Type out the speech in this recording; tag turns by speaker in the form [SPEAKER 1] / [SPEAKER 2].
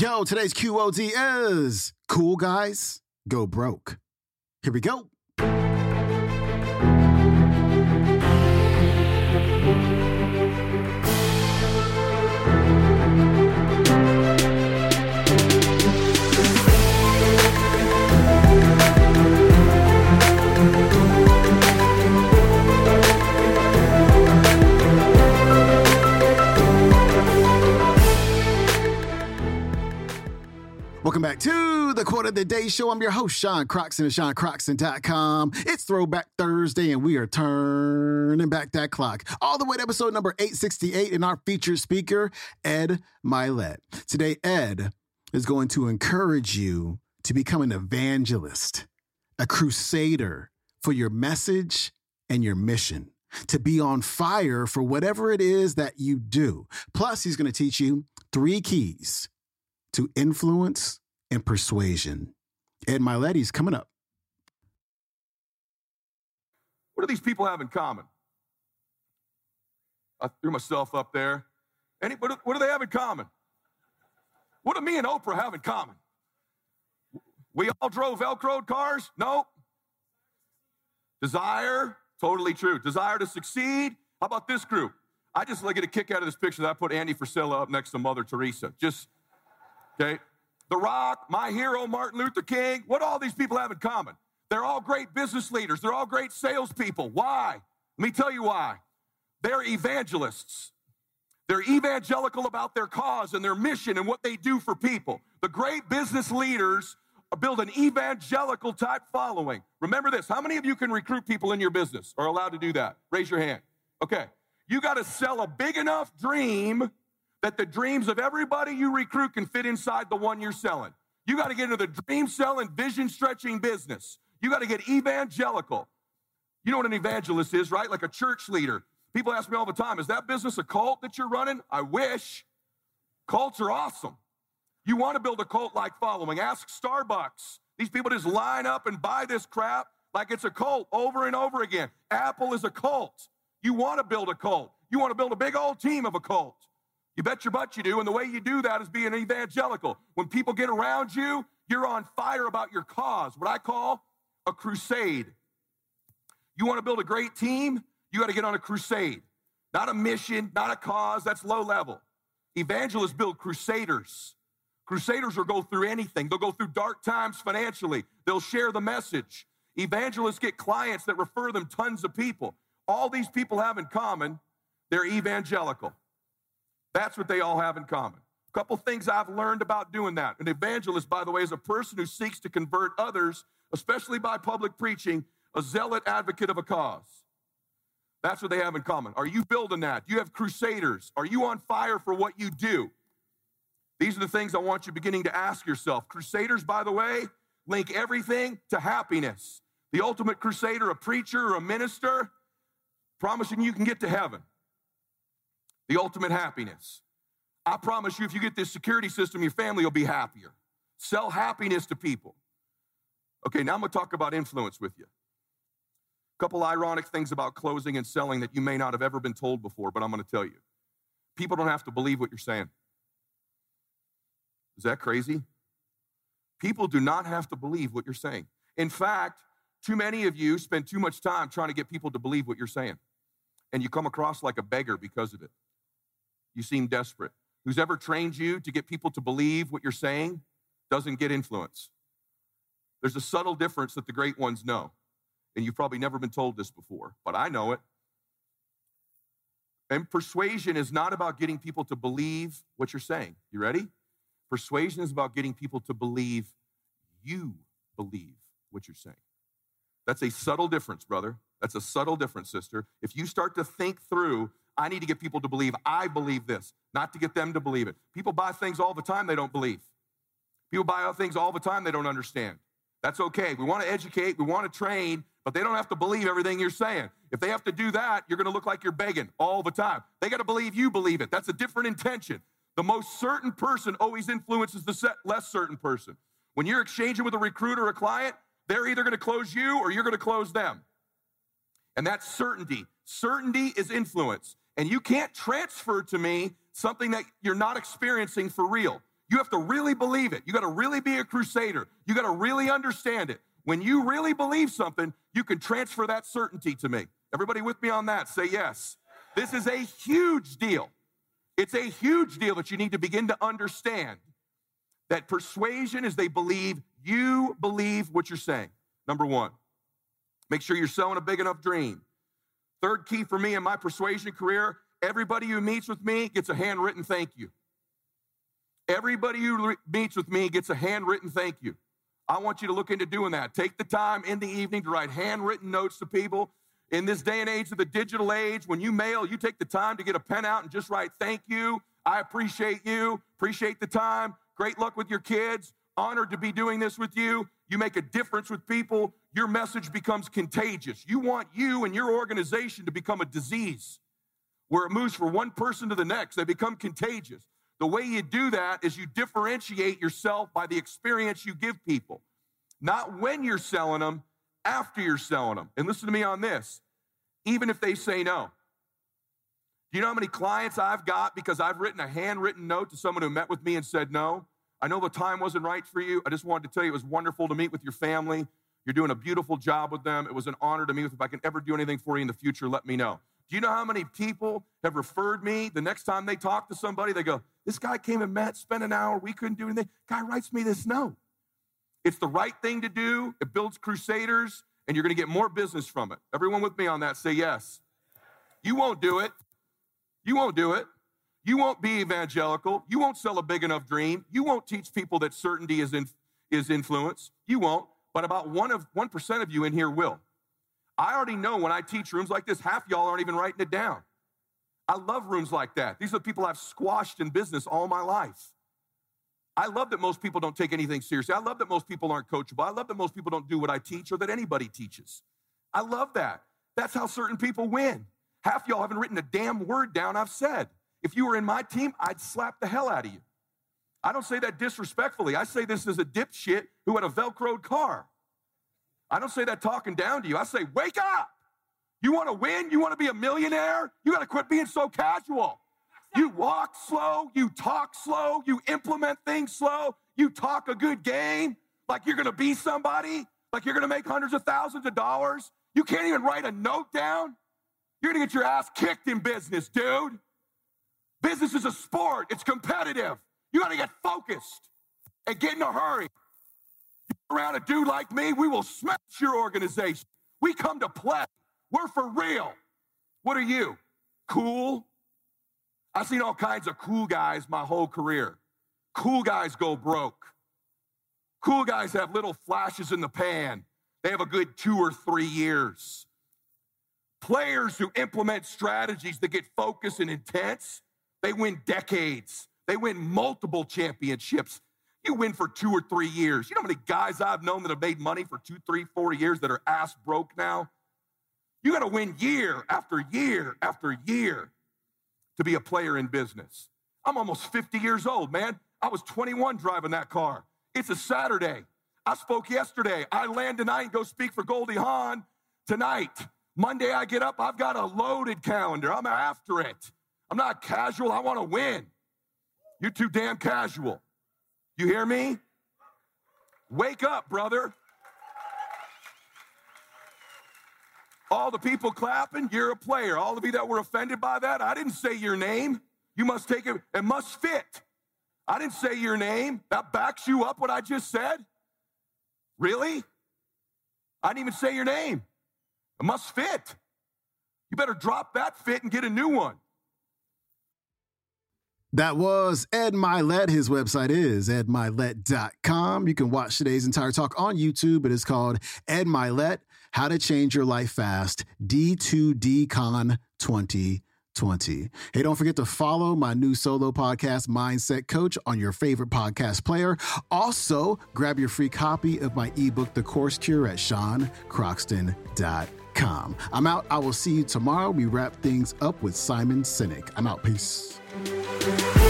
[SPEAKER 1] Yo, today's QOD is Cool Guys Go Broke. Here we go. Welcome back to the Quote of the Day Show. I'm your host, Sean Croxton of SeanCroxton.com. It's Throwback Thursday, and we are turning back that clock all the way to episode number 868 and our featured speaker, Ed Mylett. Today, Ed is going to encourage you to become an evangelist, a crusader for your message and your mission, to be on fire for whatever it is that you do. Plus, he's going to teach you 3 keys to influence and persuasion. Ed Mylett's coming up.
[SPEAKER 2] What do these people have in common? I threw myself up there. What do they have in common? What do me and Oprah have in common? We all drove Velcroed cars? Nope. Desire, totally true. Desire to succeed. How about this group? I just get a kick out of this picture that I put Andy Frisella up next to Mother Teresa. Okay, The Rock, my hero, Martin Luther King. What do all these people have in common? They're all great business leaders. They're all great salespeople. Why? Let me tell you why. They're evangelists. They're evangelical about their cause and their mission and what they do for people. The great business leaders build an evangelical type following. Remember this. How many of you can recruit people in your business or are allowed to do that? Raise your hand. Okay. You got to sell a big enough dream that the dreams of everybody you recruit can fit inside the one you're selling. You got to get into the dream selling, vision stretching business. You got to get evangelical. You know what an evangelist is, right? Like a church leader. People ask me all the time, is that business a cult that you're running? I wish. Cults are awesome. You want to build a cult-like following. Ask Starbucks. These people just line up and buy this crap like it's a cult over and over again. Apple is a cult. You want to build a cult. You want to build a big old team of a cult. You bet your butt you do, and the way you do that is being evangelical. When people get around you, you're on fire about your cause, what I call a crusade. You want to build a great team? You got to get on a crusade. Not a mission, not a cause, that's low level. Evangelists build crusaders. Crusaders will go through anything. They'll go through dark times financially. They'll share the message. Evangelists get clients that refer them tons of people. All these people have in common, they're evangelical. That's what they all have in common. A couple things I've learned about doing that. An evangelist, by the way, is a person who seeks to convert others, especially by public preaching, a zealot advocate of a cause. That's what they have in common. Are you building that? Do you have crusaders? Are you on fire for what you do? These are the things I want you beginning to ask yourself. Crusaders, by the way, link everything to happiness. The ultimate crusader, a preacher or a minister, promising you can get to heaven. The ultimate happiness. I promise you, if you get this security system, your family will be happier. Sell happiness to people. Okay, now I'm going to talk about influence with you. A couple ironic things about closing and selling that you may not have ever been told before, but I'm going to tell you. People don't have to believe what you're saying. Is that crazy? People do not have to believe what you're saying. In fact, too many of you spend too much time trying to get people to believe what you're saying, and you come across like a beggar because of it. You seem desperate. Who's ever trained you to get people to believe what you're saying doesn't get influence. There's a subtle difference that the great ones know, and you've probably never been told this before, but I know it. And persuasion is not about getting people to believe what you're saying. You ready? Persuasion is about getting people to believe you believe what you're saying. That's a subtle difference, brother. That's a subtle difference, sister. If you start to think through, I need to get people to believe I believe this, not to get them to believe it. People buy things all the time they don't believe. People buy things all the time they don't understand. That's okay. We want to educate, we want to train, but they don't have to believe everything you're saying. If they have to do that, you're going to look like you're begging all the time. They got to believe you believe it. That's a different intention. The most certain person always influences the less certain person. When you're exchanging with a recruiter or a client, they're either going to close you or you're going to close them. And that's certainty. Certainty is influence. And you can't transfer to me something that you're not experiencing for real. You have to really believe it. You got to really be a crusader. You got to really understand it. When you really believe something, you can transfer that certainty to me. Everybody with me on that? Say yes. This is a huge deal. It's a huge deal that you need to begin to understand that persuasion is they believe you believe what you're saying. Number one, make sure you're selling a big enough dream. Third key for me in my persuasion career, everybody who meets with me gets a handwritten thank you. Everybody who meets with me gets a handwritten thank you. I want you to look into doing that. Take the time in the evening to write handwritten notes to people. In this day and age of the digital age, when you mail, you take the time to get a pen out and just write thank you. I appreciate you. Appreciate the time. Great luck with your kids. Honored to be doing this with you. You make a difference with people. Your message becomes contagious. You want you and your organization to become a disease where it moves from one person to the next. They become contagious. The way you do that is you differentiate yourself by the experience you give people. Not when you're selling them, after you're selling them. And listen to me on this. Even if they say no. Do you know how many clients I've got because I've written a handwritten note to someone who met with me and said no? I know the time wasn't right for you. I just wanted to tell you it was wonderful to meet with your family. You're doing a beautiful job with them. It was an honor to meet with them. If I can ever do anything for you in the future, let me know. Do you know how many people have referred me? The next time they talk to somebody, they go, this guy came and met, spent an hour, we couldn't do anything. Guy writes me this note. It's the right thing to do. It builds crusaders, and you're going to get more business from it. Everyone with me on that, say yes. You won't do it. You won't do it. You won't be evangelical. You won't sell a big enough dream. You won't teach people that certainty is influence. You won't, but about 1% of you in here will. I already know when I teach rooms like this, half y'all aren't even writing it down. I love rooms like that. These are the people I've squashed in business all my life. I love that most people don't take anything seriously. I love that most people aren't coachable. I love that most people don't do what I teach or that anybody teaches. I love that. That's how certain people win. Half y'all haven't written a damn word down I've said. If you were in my team, I'd slap the hell out of you. I don't say that disrespectfully. I say this as a dipshit who had a Velcroed car. I don't say that talking down to you. I say, wake up. You want to win? You want to be a millionaire? You got to quit being so casual. You walk slow. You talk slow. You implement things slow. You talk a good game like you're going to be somebody, like you're going to make hundreds of thousands of dollars. You can't even write a note down. You're going to get your ass kicked in business, dude. Business is a sport. It's competitive. You got to get focused and get in a hurry. You're around a dude like me, we will smash your organization. We come to play. We're for real. What are you? Cool? I've seen all kinds of cool guys my whole career. Cool guys go broke. Cool guys have little flashes in the pan. They have a good 2 or 3 years. Players who implement strategies that get focused and intense, they win decades. They win multiple championships. You win for 2 or 3 years. You know how many guys I've known that have made money for 2, 3, 4 years that are ass broke now? You got to win year after year after year to be a player in business. I'm almost 50 years old, man. I was 21 driving that car. It's a Saturday. I spoke yesterday. I land tonight and go speak for Goldie Hawn tonight. Monday I get up, I've got a loaded calendar. I'm after it. I'm not casual. I want to win. You're too damn casual. You hear me? Wake up, brother. All the people clapping, you're a player. All of you that were offended by that, I didn't say your name. You must take it. It must fit. I didn't say your name. That backs you up what I just said? Really? I didn't even say your name. It must fit. You better drop that fit and get a new one.
[SPEAKER 1] That was Ed Mylett. His website is edmylett.com. You can watch today's entire talk on YouTube. It is called Ed Mylett, How to Change Your Life Fast, D2DCon 2020. Hey, don't forget to follow my new solo podcast, Mindset Coach, on your favorite podcast player. Also, grab your free copy of my ebook, The Course Cure, at SeanCroxton.com. I'm out. I will see you tomorrow. We wrap things up with Simon Sinek. I'm out. Peace.